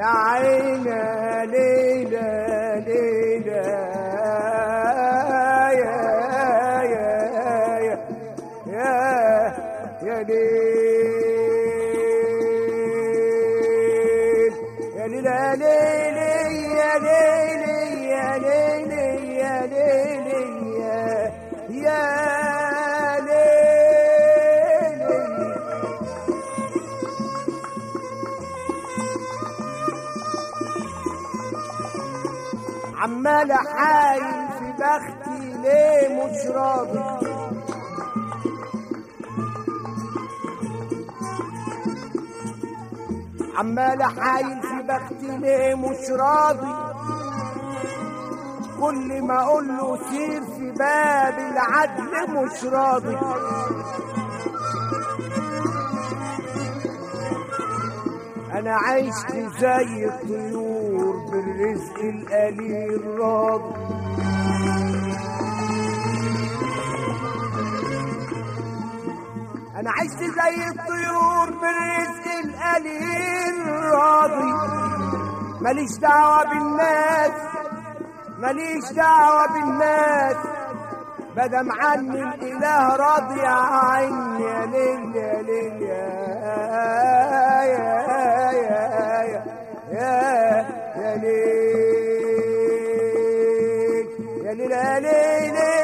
يا عيني ليلى ليلى يا يا يا يا يا ليل يا ليلى ليلي يا ليلي يا ليلي يا ليلي يا عمال حايل في بختي ليه مش راضي عمال حايل في بختي ليه مش راضي كل ما اقول له سير في باب العدل مش راضي انا عشت زي الطيور بالرزق القليل راضي انا عشت زي الطيور بالرزق القليل راضي ماليش دعوه بالناس ماليش دعوه بالناس مادام عني الاله راضي يا عيني يا ليل يا ليل يا يا ليل يا ليل يا ليل